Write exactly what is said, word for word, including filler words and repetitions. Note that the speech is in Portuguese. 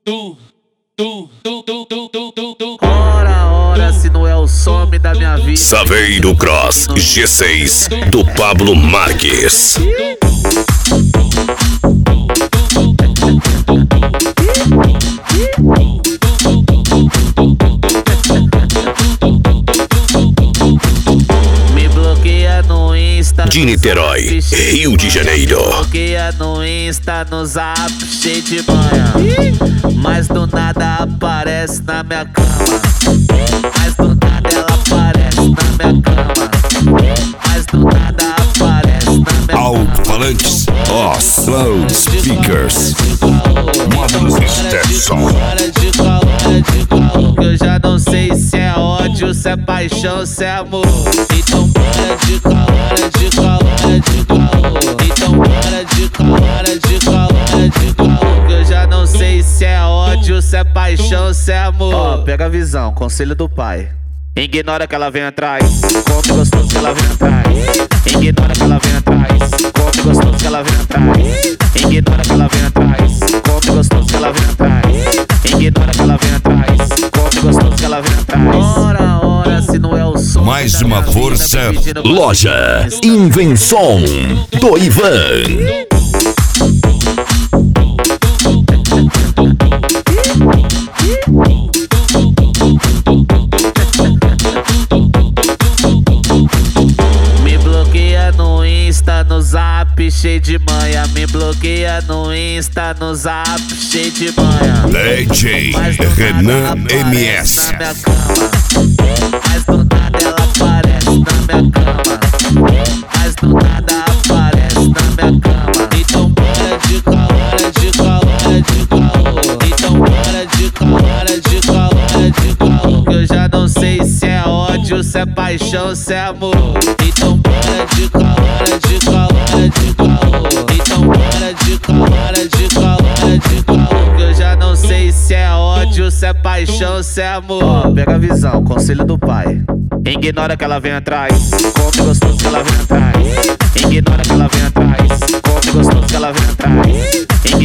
tu, tu, tu, tu, tu, tu, tu, tu. Ora, ora, se não é o some da minha vida. Saveiro Cross G seis do Pablo Marques. Me bloqueia no Insta, De Niterói, Rio de Janeiro. bloqueia no Insta, no Zap, cheio de manhã. Mas do nada aparece na minha cama. Mas do nada ela aparece na minha cama. Mas do nada aparece na minha cama. Alto-falantes, Oslo Speakers, módulos Stetson. Para de caô, para de caô, que eu já não sei se é ódio, se é paixão, se é amor. Então para de caô, para de caô, para de caô. Então para de caô, para de caô, para de caô, que eu já não sei se é ódio, se é paixão, se é amor. Ó, pega a visão, conselho do pai. Ignora que ela vem atrás, come gostoso que ela vem atrás. Ignora que ela vem atrás, come gostoso que ela vem atrás. Ignora que ela vem atrás, come gostoso que ela vem atrás. Ignora que ela vem atrás, come gostoso que ela vem atrás. Ora, ora, se não é o som. Mais da uma minha força, vida, pedindo loja pra- Invenção do Ivan. Me bloqueia no Insta, no Zap, cheio de manhã. Me bloqueia no Insta, no Zap, cheio de manhã. D J Mas do nada Renan aparece M S. na minha cama. Mas do nada ela aparece na minha cama. Mas do nada aparece na minha cama. Então para de caô, para de caô, para de caô. Então para de caô, para de caô, para de caô, que eu já não sei se é ódio, se é paixão, se é amor. Então para de caô, para de caô, para de caô. Então para de caô, para de caô, para de caô, que eu já não sei se é ódio, se é paixão, se é amor. Ó, pega a visão, conselho do pai. Ignora que ela vem atrás, come gostoso que ela vem atrás. Ignora que ela vem atrás, come gostoso que ela vem atrás.